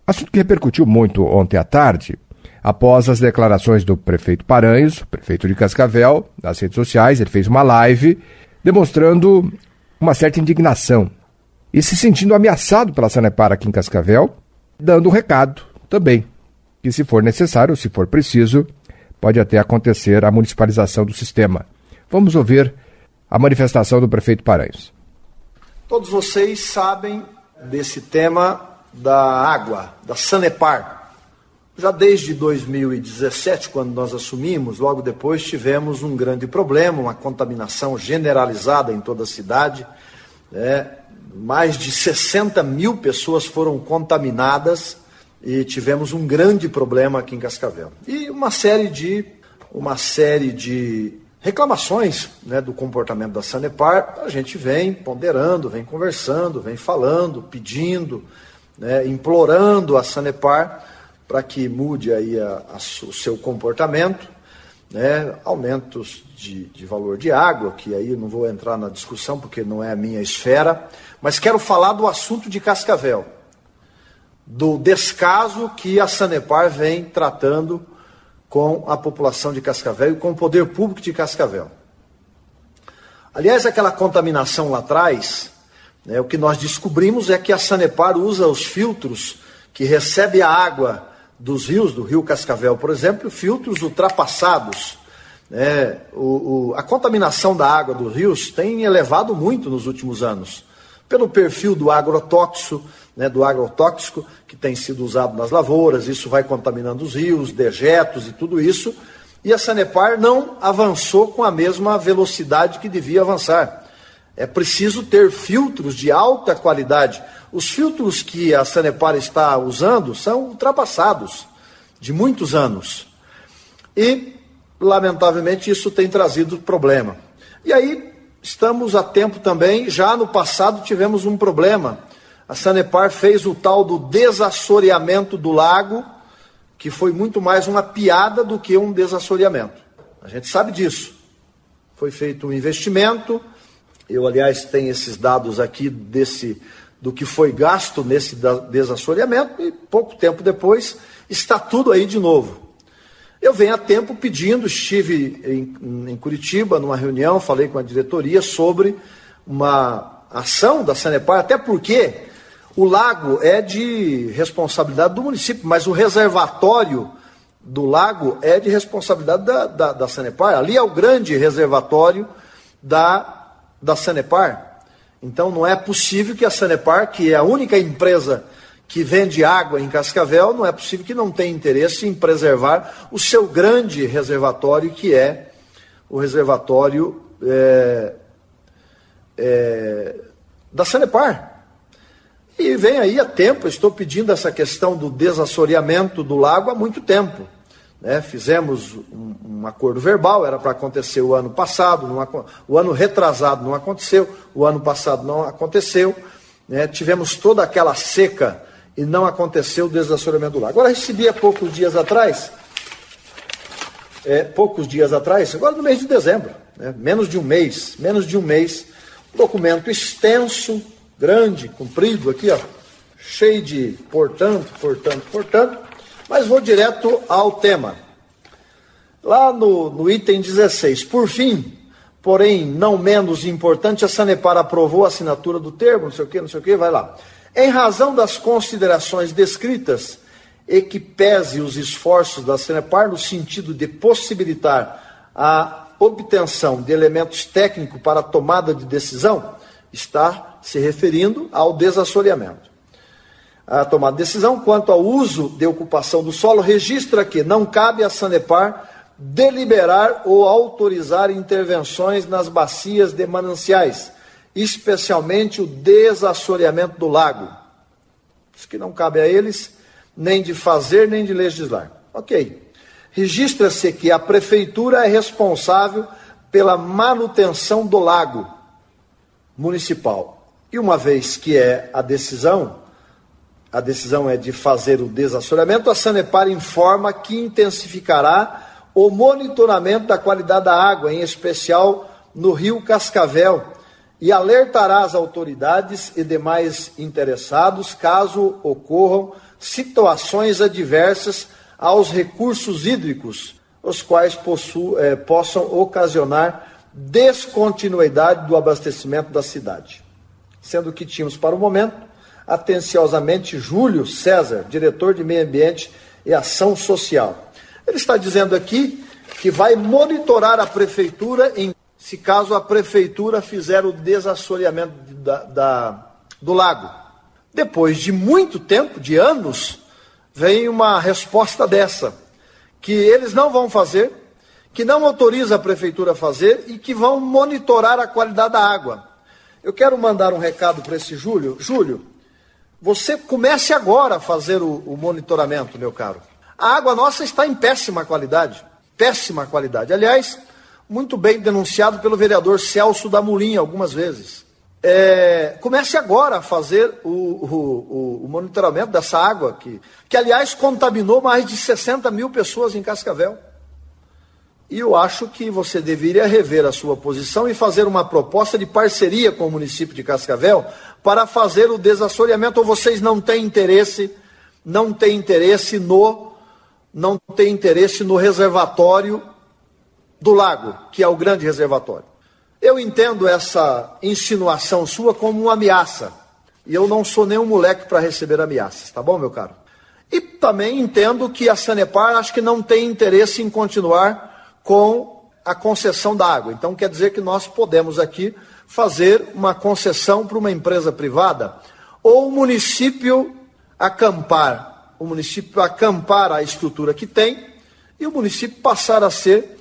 Assunto que repercutiu muito ontem à tarde, após as declarações do prefeito Paranhos, prefeito de Cascavel, nas redes sociais. Ele fez uma live demonstrando uma certa indignação e se sentindo ameaçado pela Sanepar aqui em Cascavel, dando um recado também, que se for necessário, se for preciso, pode até acontecer a municipalização do sistema. Vamos ouvir a manifestação do prefeito Paranhos. Todos vocês sabem desse tema da água, da Sanepar. Já desde 2017, quando nós assumimos, logo depois tivemos um grande problema, uma contaminação generalizada em toda a cidade. Mais de 60 mil pessoas foram contaminadas e tivemos um grande problema aqui em Cascavel. E uma série de reclamações, do comportamento da Sanepar. A gente vem ponderando, vem conversando, vem falando, pedindo, implorando a Sanepar para que mude aí o seu comportamento, aumentos de valor de água, que aí eu não vou entrar na discussão porque não é a minha esfera, mas quero falar do assunto de Cascavel, do descaso que a Sanepar vem tratando com a população de Cascavel e com o poder público de Cascavel. Aliás, aquela contaminação lá atrás, o que nós descobrimos é que a Sanepar usa os filtros que recebe a água dos rios, do rio Cascavel, por exemplo, filtros ultrapassados. A contaminação da água dos rios tem elevado muito nos últimos anos, pelo perfil do agrotóxico, que tem sido usado nas lavouras. Isso vai contaminando os rios, dejetos e tudo isso, e a Sanepar não avançou com a mesma velocidade que devia avançar. É preciso ter filtros de alta qualidade. Os filtros que a Sanepar está usando são ultrapassados, de muitos anos. E, lamentavelmente, isso tem trazido problema. E aí, estamos a tempo também, já no passado tivemos um problema. A Sanepar fez o tal do desassoreamento do lago, que foi muito mais uma piada do que um desassoreamento. A gente sabe disso. Foi feito um investimento. Eu, aliás, tenho esses dados aqui do que foi gasto nesse desassoreamento, e pouco tempo depois está tudo aí de novo. Eu venho há tempo pedindo, estive em Curitiba numa reunião, falei com a diretoria sobre uma ação da Sanepar, até porque o lago é de responsabilidade do município, mas o reservatório do lago é de responsabilidade da Sanepar. Ali é o grande reservatório da Sanepar. Então não é possível que a Sanepar, que é a única empresa que vende água em Cascavel, não é possível que não tenha interesse em preservar o seu grande reservatório, que é o reservatório da Sanepar. E vem aí há tempo, eu estou pedindo essa questão do desassoreamento do lago há muito tempo. Fizemos um acordo verbal, era para acontecer o ano passado, o ano retrasado não aconteceu, o ano passado não aconteceu, tivemos toda aquela seca e não aconteceu o desassoreamento do lago. Agora recebi há poucos dias atrás, agora no mês de dezembro, menos de um mês, um documento extenso, grande, comprido aqui, cheio de portanto, mas vou direto ao tema. Lá no item 16, por fim, porém não menos importante, a Sanepar aprovou a assinatura do termo, não sei o que, vai lá. Em razão das considerações descritas, e que pese os esforços da Sanepar no sentido de possibilitar a obtenção de elementos técnicos para a tomada de decisão, está se referindo ao desassoreamento. A tomada de decisão quanto ao uso de ocupação do solo registra que não cabe à Sanepar deliberar ou autorizar intervenções nas bacias de mananciais, especialmente o desassoreamento do lago. Diz que não cabe a eles nem de fazer nem de legislar. Ok. Registra-se que a prefeitura é responsável pela manutenção do lago municipal. E uma vez que a decisão é de fazer o desassoreamento, a Sanepar informa que intensificará o monitoramento da qualidade da água, em especial no rio Cascavel, e alertará as autoridades e demais interessados caso ocorram situações adversas aos recursos hídricos, os quais possam ocasionar descontinuidade do abastecimento da cidade. Sendo que tínhamos, para o momento, atenciosamente, Júlio César, diretor de Meio Ambiente e Ação Social. Ele está dizendo aqui que vai monitorar a prefeitura se caso a prefeitura fizer o desassoreamento do lago. Depois de muito tempo, de anos, vem uma resposta dessa, que eles não vão fazer, que não autoriza a prefeitura a fazer e que vão monitorar a qualidade da água. Eu quero mandar um recado para esse Júlio. Júlio, você comece agora a fazer o monitoramento, meu caro. A água nossa está em péssima qualidade. Péssima qualidade. Aliás, muito bem denunciado pelo vereador Celso da Murinha algumas vezes. Comece agora a fazer o monitoramento dessa água, que aliás contaminou mais de 60 mil pessoas em Cascavel. E eu acho que você deveria rever a sua posição e fazer uma proposta de parceria com o município de Cascavel para fazer o desassoreamento, ou vocês não têm interesse no reservatório do lago, que é o grande reservatório. Eu entendo essa insinuação sua como uma ameaça, e eu não sou nenhum moleque para receber ameaças, tá bom, meu caro? E também entendo que a Sanepar acho que não tem interesse em continuar com a concessão da água. Então quer dizer que nós podemos aqui fazer uma concessão para uma empresa privada, ou o município acampar a estrutura que tem, e o município passar a ser,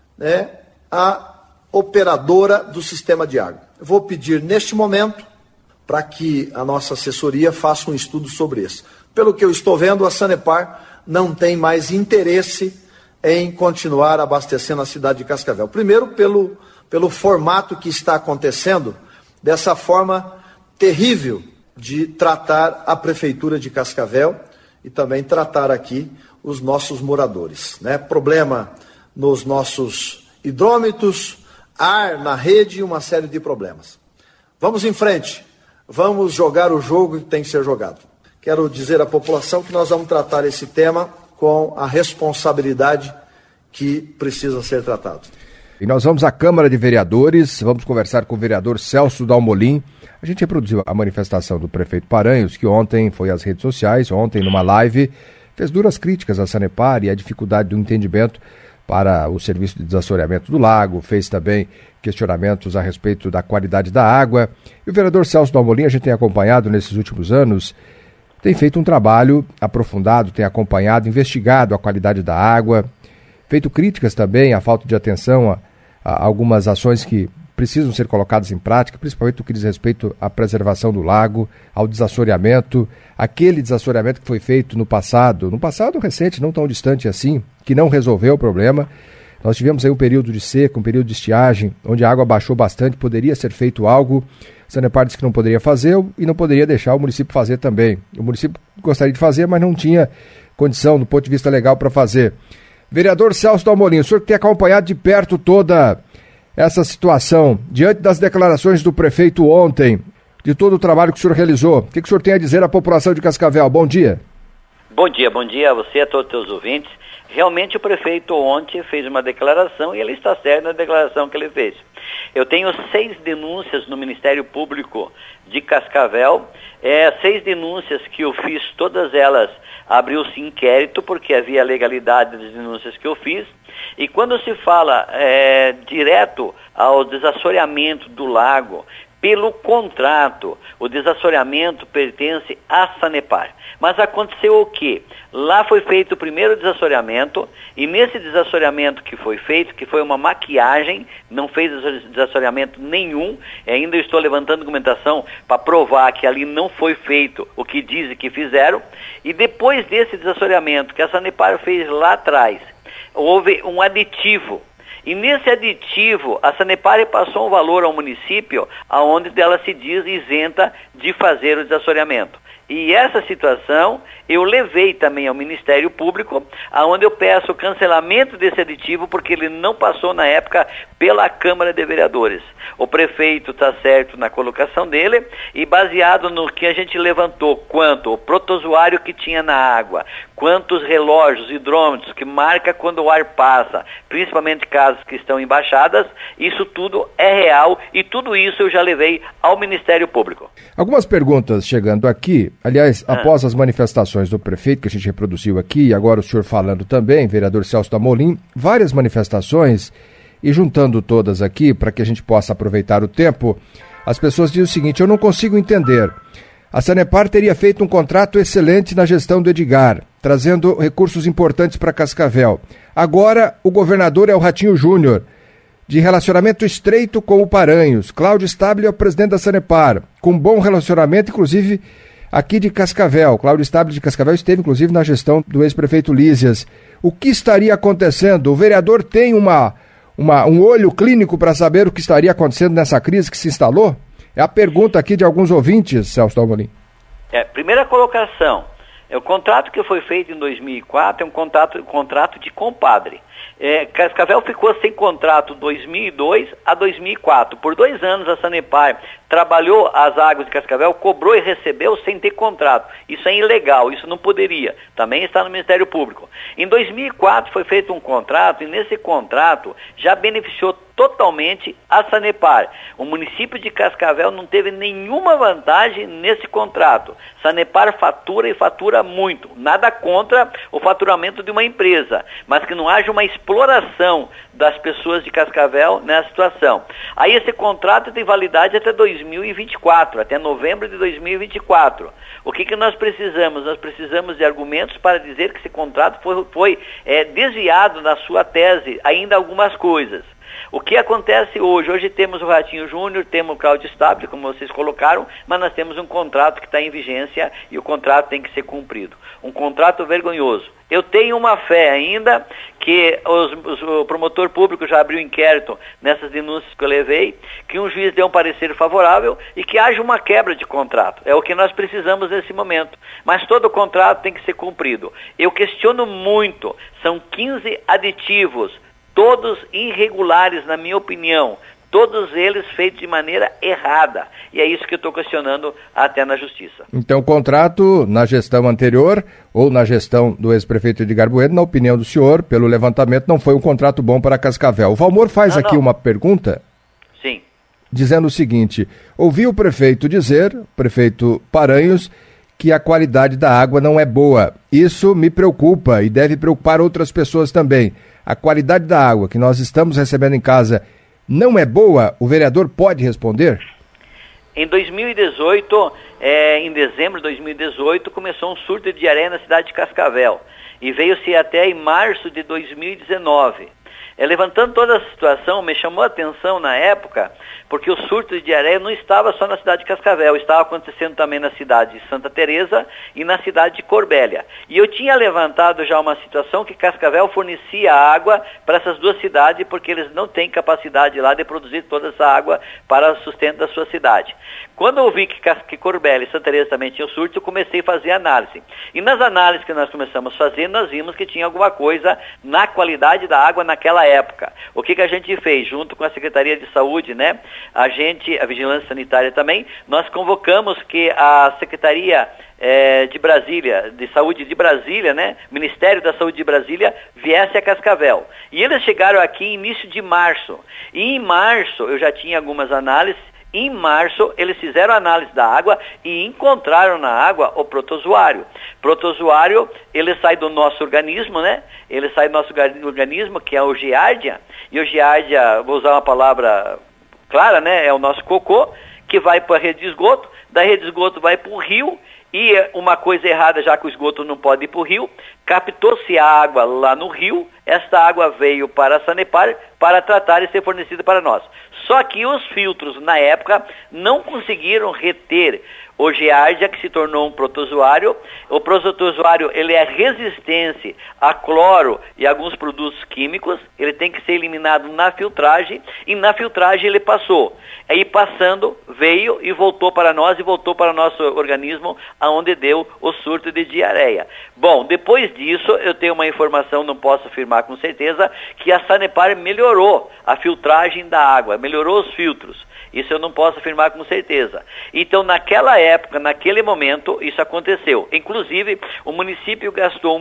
a operadora do sistema de água. Eu vou pedir neste momento para que a nossa assessoria faça um estudo sobre isso. Pelo que eu estou vendo, a Sanepar não tem mais interesse em continuar abastecendo a cidade de Cascavel. Primeiro, pelo formato que está acontecendo, dessa forma terrível de tratar a prefeitura de Cascavel e também tratar aqui os nossos moradores. Problema nos nossos hidrômetros, ar na rede e uma série de problemas. Vamos em frente, vamos jogar o jogo que tem que ser jogado. Quero dizer à população que nós vamos tratar esse tema com a responsabilidade que precisa ser tratado. E nós vamos à Câmara de Vereadores, vamos conversar com o vereador Celso Dalmolin. A gente reproduziu a manifestação do prefeito Paranhos, que ontem foi às redes sociais, ontem numa live, fez duras críticas à Sanepar e à dificuldade do entendimento para o serviço de desassoreamento do lago, fez também questionamentos a respeito da qualidade da água. E o vereador Celso Dalmolin, a gente tem acompanhado nesses últimos anos, tem feito um trabalho aprofundado, tem acompanhado, investigado a qualidade da água, feito críticas também à falta de atenção a algumas ações que precisam ser colocadas em prática, principalmente no que diz respeito à preservação do lago, ao desassoreamento, aquele desassoreamento que foi feito no passado recente, não tão distante assim, que não resolveu o problema. Nós tivemos aí um período de seca, um período de estiagem, onde a água baixou bastante, poderia ser feito algo. A Sanepar disse que não poderia fazer e não poderia deixar o município fazer também. O município gostaria de fazer, mas não tinha condição, do ponto de vista legal, para fazer. Vereador Celso Dalmolin, o senhor que tem acompanhado de perto toda essa situação, diante das declarações do prefeito ontem, de todo o trabalho que o senhor realizou, o que o senhor tem a dizer à população de Cascavel? Bom dia. Bom dia a você, a todos os teus ouvintes. Realmente o prefeito ontem fez uma declaração e ele está certo na declaração que ele fez. Eu tenho 6 denúncias no Ministério Público de Cascavel, 6 denúncias que eu fiz, todas elas abriu-se inquérito porque havia legalidade das denúncias que eu fiz. E quando se fala direto ao desassoreamento do lago, pelo contrato, o desassoreamento pertence à Sanepar. Mas aconteceu o quê? Lá foi feito o primeiro desassoreamento, e nesse desassoreamento que foi feito, que foi uma maquiagem, não fez desassoreamento nenhum, ainda estou levantando documentação para provar que ali não foi feito o que dizem que fizeram, e depois desse desassoreamento que a Sanepar fez lá atrás, houve um aditivo. E nesse aditivo, a Sanepar passou um valor ao município, aonde ela se diz isenta de fazer o desassoreamento. E essa situação eu levei também ao Ministério Público, aonde eu peço o cancelamento desse aditivo, porque ele não passou na época pela Câmara de Vereadores. O prefeito está certo na colocação dele, e baseado no que a gente levantou, quanto o protozoário que tinha na água, quantos relógios, hidrômetros, que marca quando o ar passa, principalmente casas que estão em baixadas, isso tudo é real, e tudo isso eu já levei ao Ministério Público. Algumas perguntas chegando aqui, aliás, após as manifestações do prefeito, que a gente reproduziu aqui, e agora o senhor falando também, vereador Celso Damolin, várias manifestações, e juntando todas aqui, para que a gente possa aproveitar o tempo, as pessoas dizem o seguinte: eu não consigo entender. A Sanepar teria feito um contrato excelente na gestão do Edgar, trazendo recursos importantes para Cascavel. Agora, o governador é o Ratinho Júnior, de relacionamento estreito com o Paranhos. Cláudio Stabile é o presidente da Sanepar, com bom relacionamento, inclusive, aqui de Cascavel. Cláudio Stabile de Cascavel esteve, inclusive, na gestão do ex-prefeito Lísias. O que estaria acontecendo? O vereador tem um olho clínico para saber o que estaria acontecendo nessa crise que se instalou? É a pergunta aqui de alguns ouvintes, Celso Damolin. Primeira colocação, o contrato que foi feito em 2004 é um contrato de compadre. Cascavel ficou sem contrato 2002 a 2004. Por 2 anos a Sanepar trabalhou as águas de Cascavel, cobrou e recebeu sem ter contrato. Isso é ilegal, isso não poderia. Também está no Ministério Público. Em 2004 foi feito um contrato, e nesse contrato já beneficiou totalmente a Sanepar. O município de Cascavel não teve nenhuma vantagem nesse contrato. Sanepar fatura e fatura muito. Nada contra o faturamento de uma empresa, mas que não haja uma exploração das pessoas de Cascavel nessa situação. Aí esse contrato tem validade até 2024, até novembro de 2024. O que nós precisamos? Nós precisamos de argumentos para dizer que esse contrato foi desviado na sua tese, ainda algumas coisas. O que acontece hoje? Hoje temos o Ratinho Júnior, temos o Cláudio Stabile, como vocês colocaram, mas nós temos um contrato que está em vigência e o contrato tem que ser cumprido. Um contrato vergonhoso. Eu tenho uma fé ainda que o promotor público já abriu inquérito nessas denúncias que eu levei, que um juiz dê um parecer favorável e que haja uma quebra de contrato. É o que nós precisamos nesse momento. Mas todo contrato tem que ser cumprido. Eu questiono muito, são 15 aditivos, todos irregulares, na minha opinião, todos eles feitos de maneira errada. E é isso que eu estou questionando até na Justiça. Então, o contrato na gestão anterior, ou na gestão do ex-prefeito Edgar Bueno, na opinião do senhor, pelo levantamento, não foi um contrato bom para Cascavel. O Valmor faz aqui uma pergunta. Sim. Dizendo o seguinte: ouvi o prefeito dizer, prefeito Paranhos, que a qualidade da água não é boa. Isso me preocupa e deve preocupar outras pessoas também. A qualidade da água que nós estamos recebendo em casa não é boa? O vereador pode responder? Em 2018, em dezembro de 2018, começou um surto de diarreia na cidade de Cascavel e veio-se até em março de 2019. Levantando toda essa situação, me chamou a atenção na época, porque o surto de diarreia não estava só na cidade de Cascavel, estava acontecendo também na cidade de Santa Teresa e na cidade de Corbélia. E eu tinha levantado já uma situação que Cascavel fornecia água para essas duas cidades, porque eles não têm capacidade lá de produzir toda essa água para o sustento da sua cidade. Quando eu vi que Corbélia e Santa Teresa também tinham surto, eu comecei a fazer análise. E nas análises que nós começamos a fazer, nós vimos que tinha alguma coisa na qualidade da água naquela época. O que a gente fez? Junto com a Secretaria de Saúde, né? A Vigilância Sanitária também, nós convocamos que a Secretaria de Brasília, de Saúde de Brasília, né? Ministério da Saúde de Brasília, viesse a Cascavel. E eles chegaram aqui em início de março. E em março eu já tinha algumas análises. Em março, eles fizeram a análise da água e encontraram na água o protozoário. Protozoário, ele sai do nosso organismo, né? Ele sai do nosso organismo, que é o Giardia. E o Giardia, vou usar uma palavra clara, né? É o nosso cocô, que vai para a rede de esgoto. Da rede de esgoto vai para o rio. E uma coisa errada, já que o esgoto não pode ir para o rio, captou-se a água lá no rio, esta água veio para a Sanepar para tratar e ser fornecida para nós. Só que os filtros, na época, não conseguiram reter o Giardia, que se tornou um protozoário. O protozoário, ele é resistente a cloro e alguns produtos químicos. Ele tem que ser eliminado na filtragem, e na filtragem ele passou. Aí passando, veio e voltou para nós, e voltou para o nosso organismo, aonde deu o surto de diarreia. Bom, depois disso, eu tenho uma informação, não posso afirmar com certeza, que a Sanepar melhorou a filtragem da água, melhorou os filtros. Isso eu não posso afirmar com certeza. Então, naquela época, naquele momento, isso aconteceu. Inclusive, o município gastou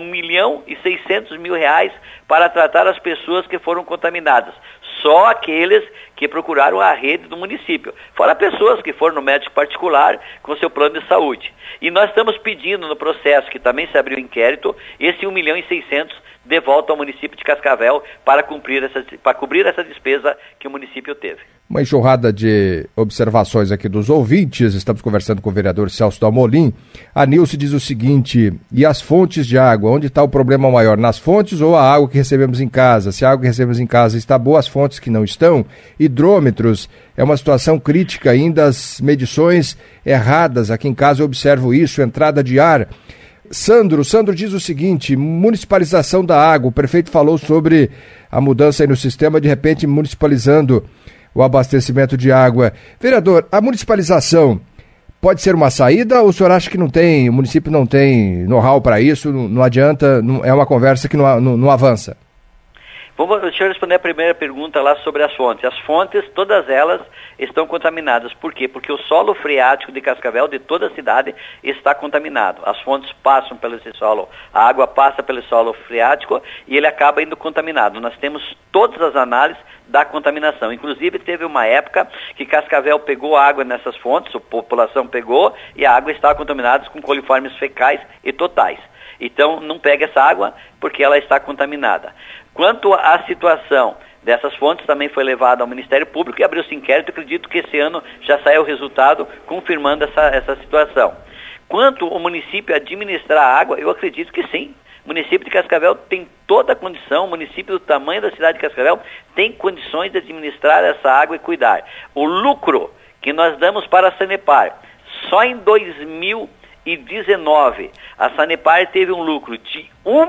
R$1.600.000 para tratar as pessoas que foram contaminadas. Só aqueles que procuraram a rede do município. Fora pessoas que foram no médico particular com seu plano de saúde. E nós estamos pedindo no processo, que também se abriu inquérito, esse R$1.600.000 de volta ao município de Cascavel para cobrir essa despesa que o município teve. Uma enxurrada de observações aqui dos ouvintes. Estamos conversando com o vereador Celso Dalmolin. A Nilce diz o seguinte: e as fontes de água? Onde está o problema maior? Nas fontes ou a água que recebemos em casa? Se a água que recebemos em casa está boa, as fontes que não estão? Hidrômetros, é uma situação crítica ainda, as medições erradas. Aqui em casa eu observo isso, entrada de ar. Sandro diz o seguinte: municipalização da água. O prefeito falou sobre a mudança aí no sistema, de repente municipalizando o abastecimento de água. Vereador, a municipalização pode ser uma saída ou o senhor acha que não tem, o município não tem know-how para isso, não adianta, é uma conversa que não avança? Deixa eu responder a primeira pergunta lá sobre as fontes. As fontes, todas elas estão contaminadas. Por quê? Porque o solo freático de Cascavel, de toda a cidade, está contaminado. As fontes passam pelo esse solo, a água passa pelo solo freático e ele acaba indo contaminado. Nós temos todas as análises da contaminação. Inclusive, teve uma época que Cascavel pegou água nessas fontes, a população pegou, e a água estava contaminada com coliformes fecais e totais. Então, não pega essa água porque ela está contaminada. Quanto à situação dessas fontes, também foi levada ao Ministério Público e abriu-se inquérito. Acredito que esse ano já saiu o resultado confirmando essa situação. Quanto ao município administrar a água, eu acredito que sim. O município de Cascavel tem toda a condição, o município do tamanho da cidade de Cascavel tem condições de administrar essa água e cuidar. O lucro que nós damos para a Sanepar, só em 2019, a Sanepar teve um lucro de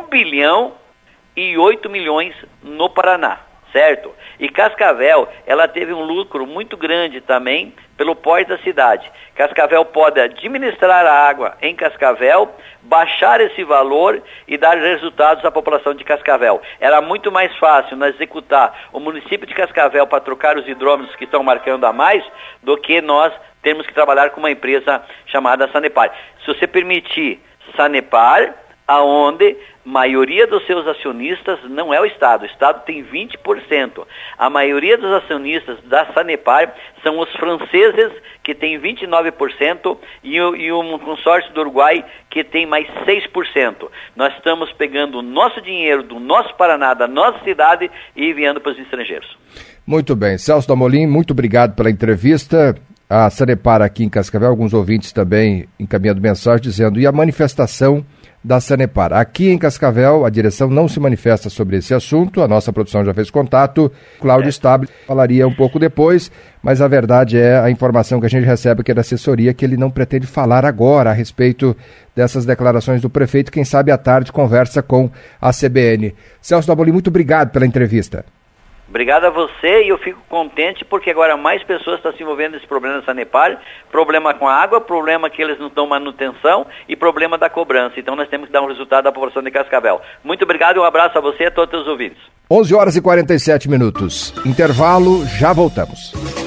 1,8 bilhão no Paraná, certo? E Cascavel, ela teve um lucro muito grande também pelo porte da cidade. Cascavel pode administrar a água em Cascavel, baixar esse valor e dar resultados à população de Cascavel. Era muito mais fácil nós executar o município de Cascavel para trocar os hidrômetros que estão marcando a mais do que nós termos que trabalhar com uma empresa chamada Sanepar. Se você permitir Sanepar, aonde a maioria dos seus acionistas não é o Estado tem 20%. A maioria dos acionistas da Sanepar são os franceses, que tem 29%, e um consórcio do Uruguai, que tem mais 6%. Nós estamos pegando o nosso dinheiro do nosso Paraná, da nossa cidade, e enviando para os estrangeiros. Muito bem. Celso Dalmolin, muito obrigado pela entrevista. A Sanepar aqui em Cascavel, alguns ouvintes também encaminhando mensagem dizendo: e a manifestação da Sanepar? Aqui em Cascavel, a direção não se manifesta sobre esse assunto, a nossa produção já fez contato, Cláudio Stable falaria um pouco depois, mas a verdade é a informação que a gente recebe aqui da assessoria, que ele não pretende falar agora a respeito dessas declarações do prefeito. Quem sabe à tarde conversa com a CBN. Celso Dalmolin, muito obrigado pela entrevista. Obrigado a você, e eu fico contente porque agora mais pessoas estão se envolvendo nesse problema da Sanepar, problema com a água, problema que eles não dão manutenção e problema da cobrança. Então nós temos que dar um resultado à população de Cascavel. Muito obrigado e um abraço a você e a todos os ouvintes. 11h47. Intervalo, já voltamos.